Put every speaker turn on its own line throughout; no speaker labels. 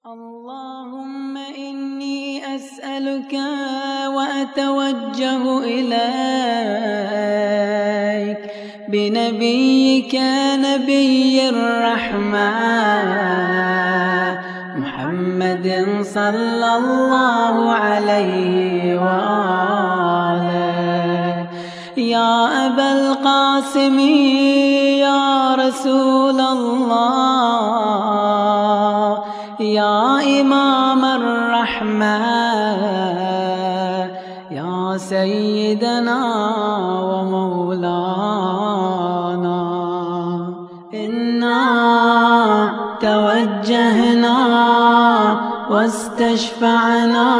اللهم إني أسألك وأتوجه إليك بنبيك نبي الرحمة محمد صلى الله عليه وآله يا أبا القاسم يا رسول الله يا إمام الرحمة يا سيدنا ومولانا إنا توجهنا واستشفعنا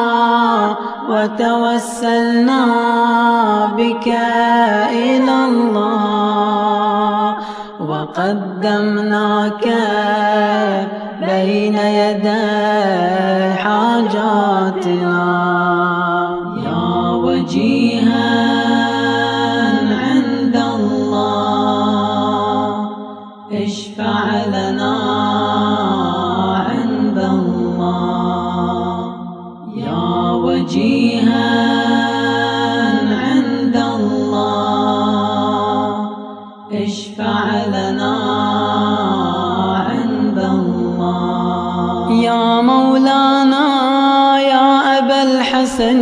وتوسلنا بك إلى الله وقدمناك بين يدي حاجاتنا يا وجيها عند الله اشفع لنا عند الله يا وجيها عند الله اشفع لنا يا مولانا يا أبا الحسن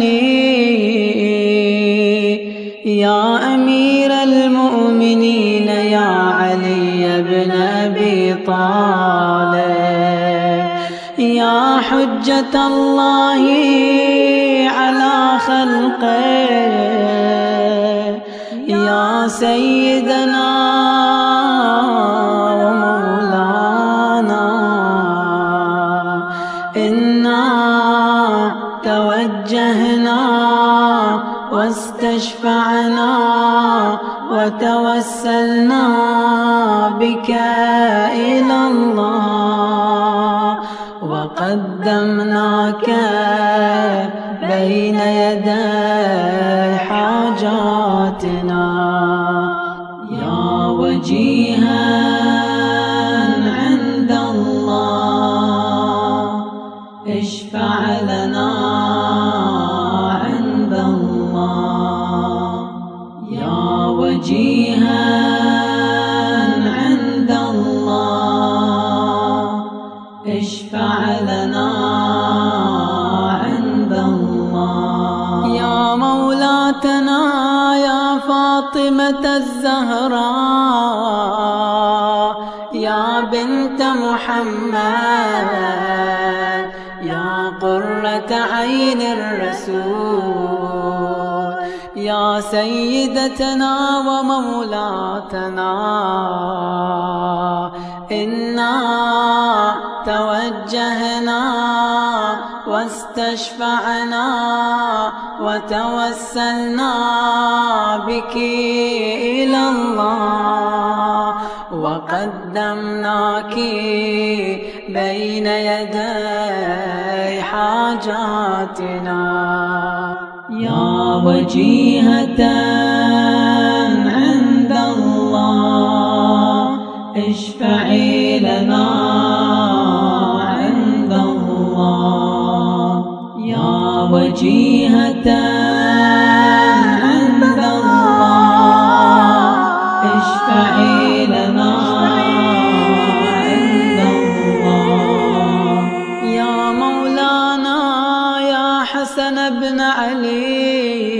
يا أمير المؤمنين يا علي بن أبي طالب يا حجة الله على خلقه يا سيدنا توجهنا واستشفعنا وتوسلنا بك إلى الله وقدمناك بين يدي حاجاتنا يا وجيها عند الله اشفع لنا عند الله يا وجيها عند الله اشفع لنا عند الله يا مولاتنا يا فاطمة الزهراء يا بنت محمد يا قرة عين الرسول يا سيدتنا ومولاتنا إنا توجهنا واستشفعنا وتوسلنا بك إلى الله وقدمناك بين يدي حاجاتنا يا وجيهة عند الله اشفعي لنا عند الله يا وجيهة عند الله اشفعي لنا عند الله يا مولانا يا حسن بن علي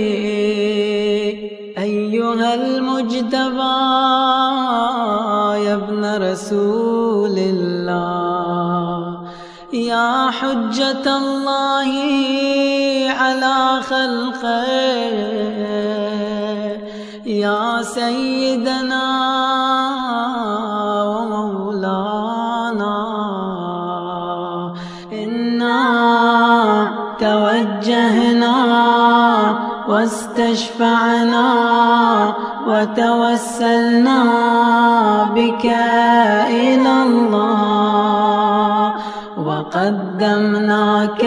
أيها المجتبى يا ابن رسول الله يا حجة الله على خلقه يا سيدنا ومولانا إنا توجهنا واستشفعنا وتوسلنا بك إلى الله وقدمناك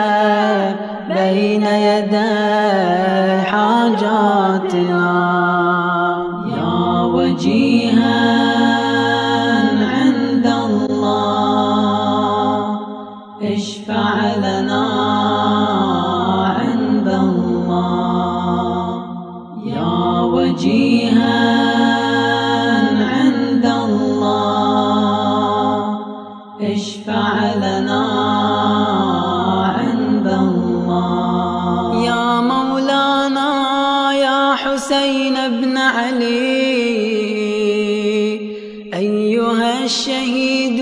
بين يدي حاجاتنا يا وجيها عند الله اشفع لنا عند الله يا وجيها عند الله اشفع لنا عند الله يا مولانا يا حسين بن علي أيها الشهيد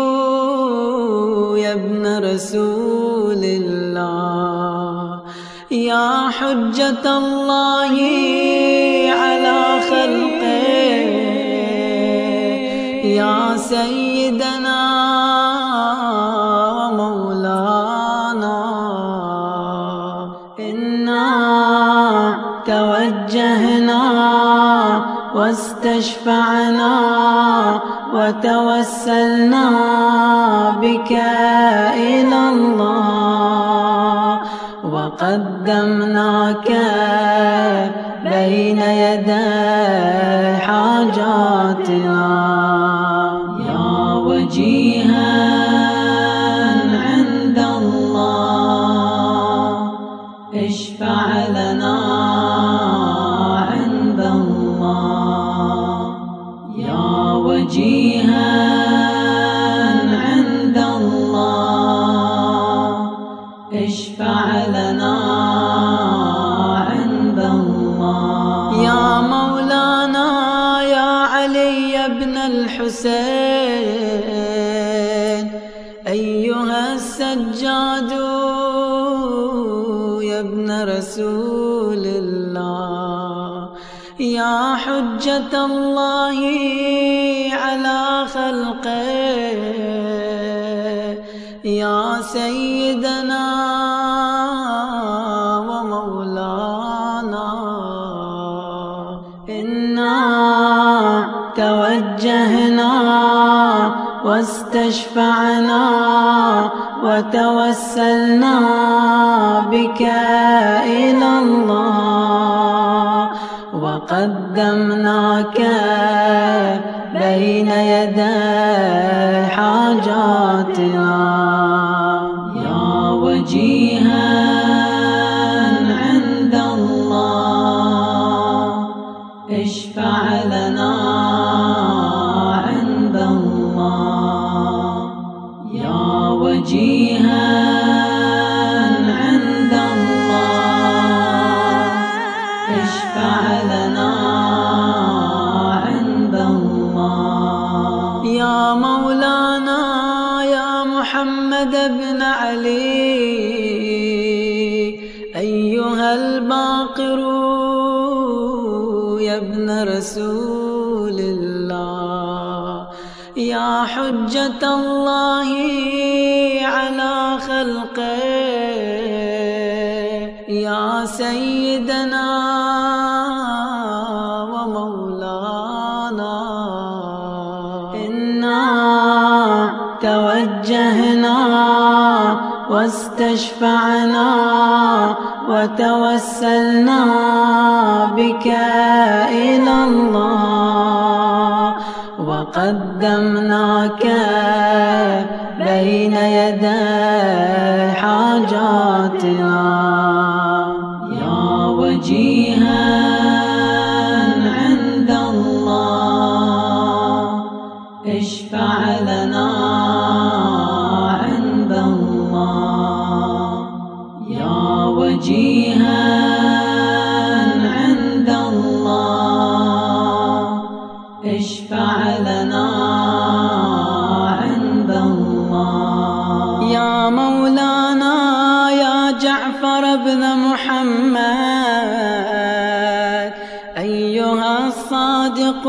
يا ابن رسول الله يا حجة الله على خلقه يا سيدنا ومولانا إنا توجهنا واستشفعنا وتوسلنا بك إلى الله وقدمناك بين يدي حاجاتنا يا وجيها عند الله اشفع لنا عند الله يا وجيها عند الله اشفع لنا عند الله يا مولانا يا علي بن الحسين أيها السجاد يا ابن رسول الله يا حجة الله على خلقه يا سيدنا ومولانا إنا توجهنا واستشفعنا وتوسلنا بك إلى الله وقدمناك بين يدي حاجاتنا يا وجيها عند الله اشفع لنا عند الله يا وجيها عند الله اشفع لنا عند الله يا مولانا يا محمد بن علي أيها الباقر يا ابن رسول الله يا حجة الله على خلقه يا سيدنا ومولانا إنا توجهنا واستشفعنا وتوسلنا بك إلى الله وقدمناك بين يدي حاجاتنا يا وجيها عند الله اشفع لنا عند الله يا وجيها عند الله اشفع لنا عند الله يا مولانا يا جعفر بن محمد أيها الصادق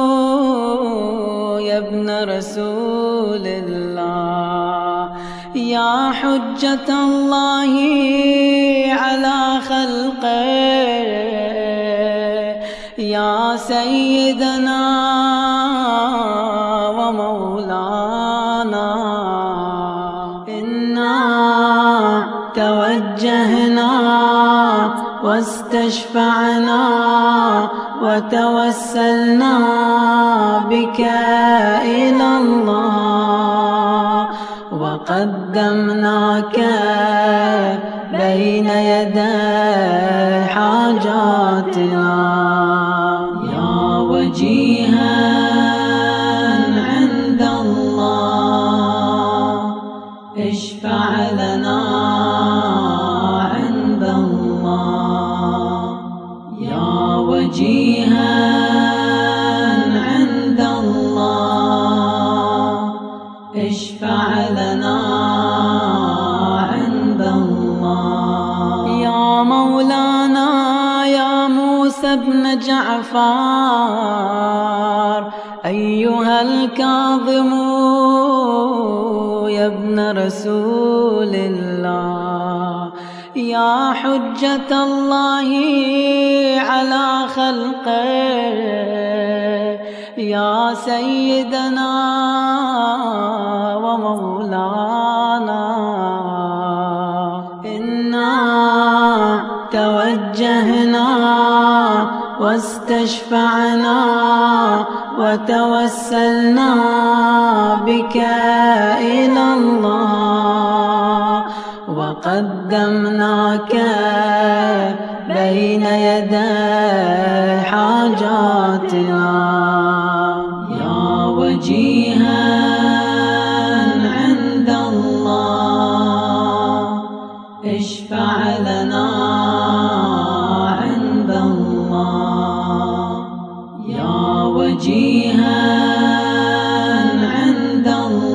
يا ابن رسول الله يا حجة الله على خلقه يا سيدنا ومولانا إنا توجهنا واستشفعنا وتوسلنا بك إلى الله وقدمناك بين يدي حاجاتنا يا وجيها عند الله اشفع لنا عند الله يا وجيها عند الله اشفع لنا عند الله يا مولانا يا موسى بن جعفر أيها الكاظم يا ابن رسول الله يا حجة الله على خلقه يا سيدنا ومولانا إنا توجهنا واستشفعنا وتوسلنا بك إلى الله وقدمناك بين يدي حاجاتنا يا وجيها عند الله اشفع لنا عند الله يا وجيها عند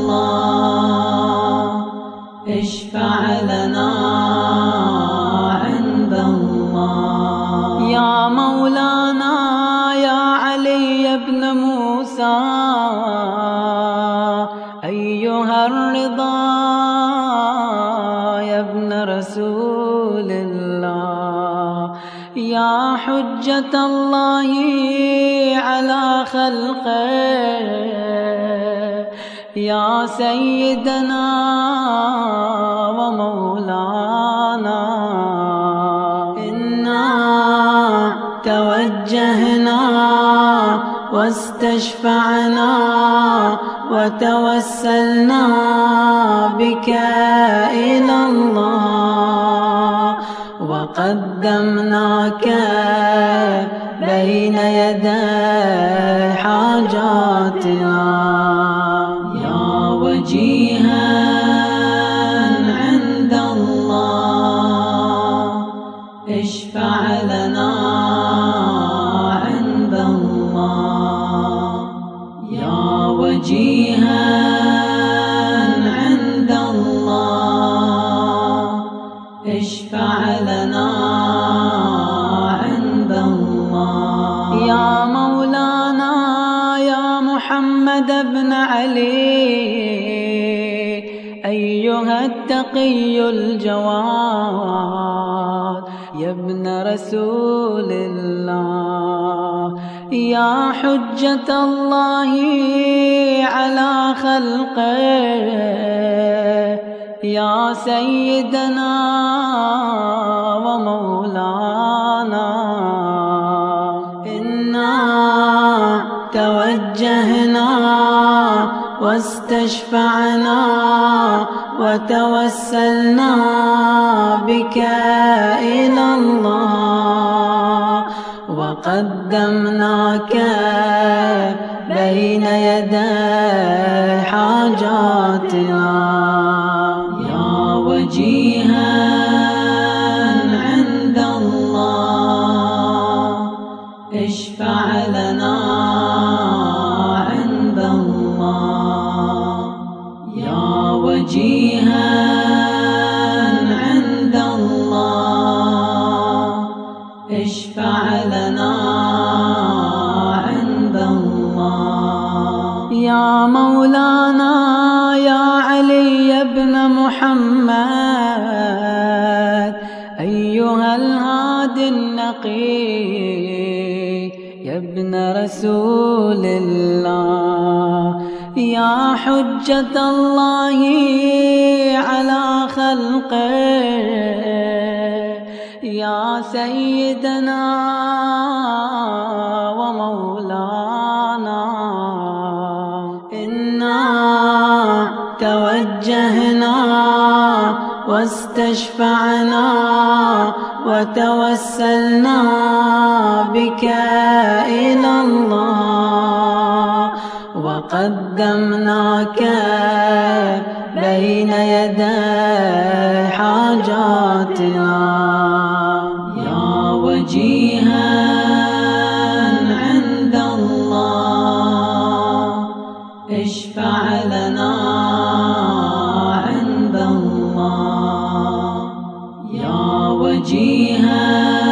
الله اشفع لنا عند الله يا مولانا يا علي بن موسى أيها الرضا يا ابن رسول الله يا حجة الله على خلقه يا سيدنا ومولانا إنا توجهنا واستشفعنا وتوسلنا بك إلى الله وقدمناك بين يدي حاجاتنا يا وجيها عند الله اشفع لنا عند الله يا وجيها عند الله اشفع لنا عند الله يا مولانا يا محمد بن علي أيها التقي الجواد يا ابن رسول الله يا حجة الله على خلقه يا سيدنا ومولانا إنا توجهنا واستشفعنا وتوسلنا بك إلى الله وقدمناك بين يدي حاجاتنا يا وجيها عند الله اشفع لنا عند الله يا وجيها عند الله اشفع لنا عند الله يا مولانا يا علي بن محمد أيها الهادي النقي يا ابن رسول الله يا حجة الله على خلقه يا سيدنا ومولانا إنا توجهنا واستشفعنا وتوسلنا بك إلى الله، وقدمناك بين يدي حاجاتنا. يا وجيها عند الله اشفع لنا عند الله. يا وجيها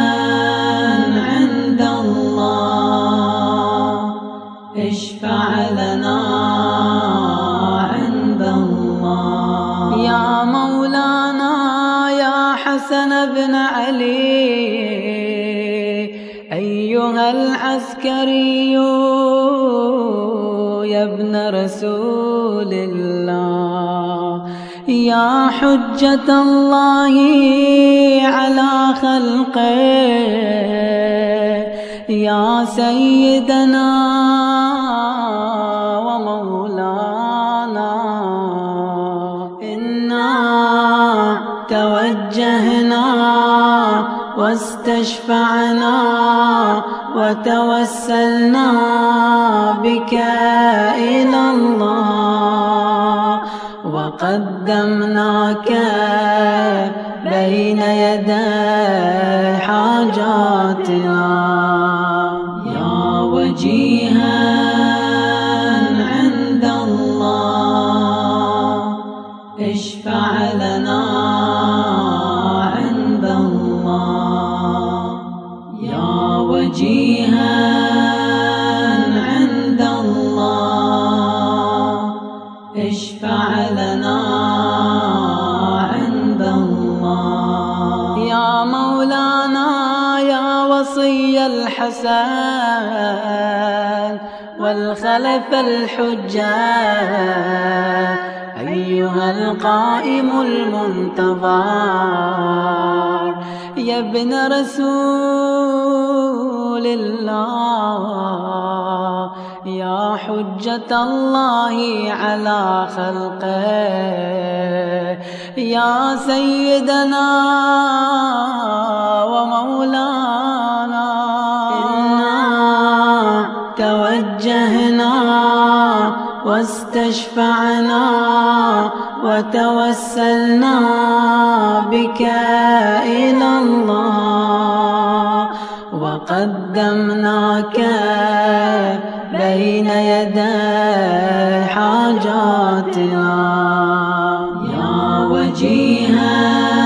عند الله اشفع لنا عند الله. يا مولانا يا حسن بن علي أيها العسكري يا ابن رسول الله، يا حجة الله على خلقه، يا سيدنا ومولانا. إنا توجهنا واستشفعنا وتوسلنا بك إلى الله، وقدمناك بين يدي حاجاتنا. يا وجيها عند الله اشفع لنا عند الله. يا وجيها عند الله اشفع لنا عند الله. يا مولانا يا وصي الحسن والخلف الحجة، أيها القائم المنتظر يا ابن رسول الله، يا حجة الله على خلقه، يا سيدنا ومولانا. إنا توجهنا واستشفعنا وتوسلنا بك إلى الله، وقدمناك بين يدي حاجاتنا. يا وجيها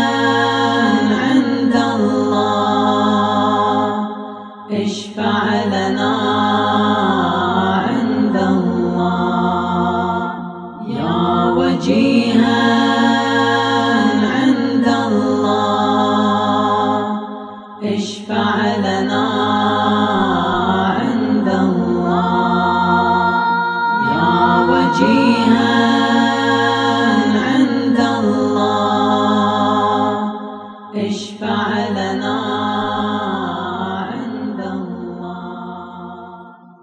عند الله اشفع لنا عند الله. يا وجيها عند الله اشفع لنا عند الله. يا وجيها عند الله اشفع لنا عند الله.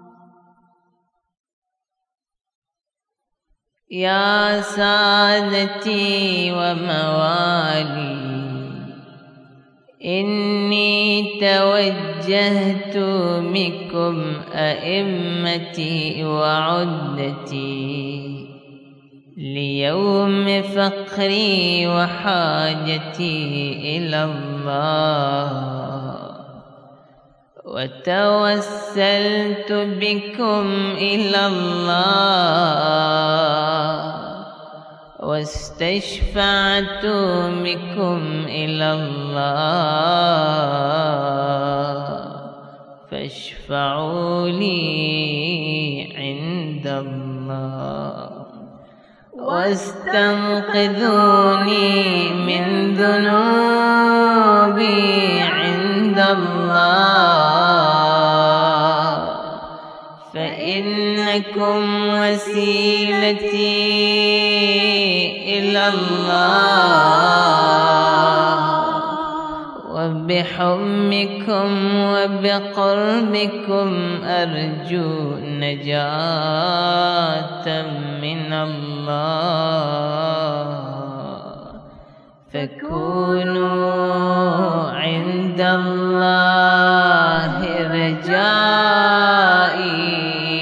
يا سادتي وموالي، إني توجهت بكم أئمتي وعدتي ليوم فقري وحاجتي إلى الله، وتوسلت بكم إلى الله، واستشفعت بكم إلى الله، فاشفعوا لي عند الله، واستنقذوني من ذنوبي عند الله، فإنكم وسيلتي إلى الله، وبحبكم وبقربكم أرجو نجاة من الله، فكونوا عند الله رجائي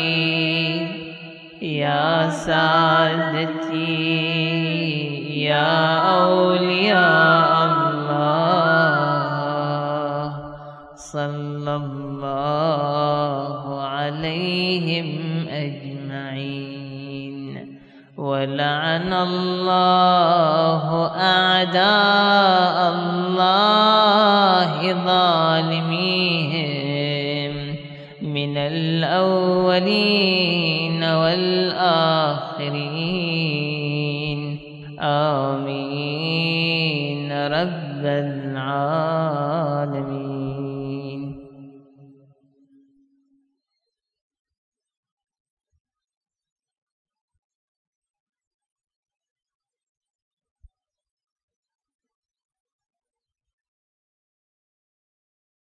يا سادتي يا أولياء الله صلى الله عليهم أجمعين. ولعن الله أعداء الله ظالميهم من الأولين والآخرين. آمين رب العالمين.